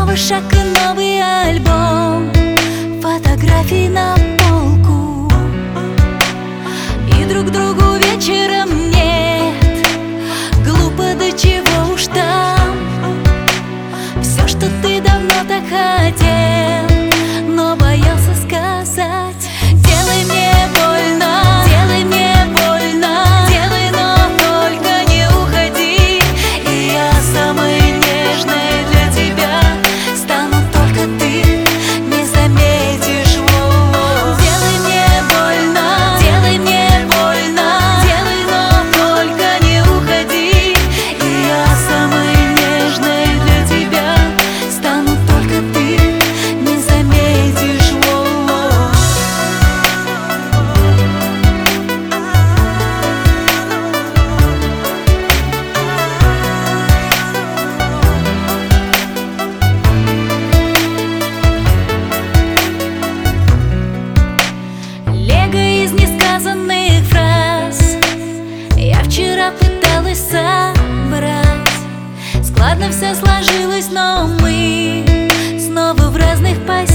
Новый шаг и новый альбом, фотографий на полку, и друг другу вечером нет. Глупо, до чего уж там. Все, что ты давно так хотел, но боялся сказать. Делай мне больно, делай мне больно, делай, но только не уходи. И я самой нежной для тебя стану, только ты не заметишь. Делай мне больно, делай мне больно, делай, но только не уходи. И я самой нежной для тебя стану, только ты не заметишь. Лего из несказанных фраз я вчера пыталась собрать. Складно все сложилось, но мы снова в разных позициях.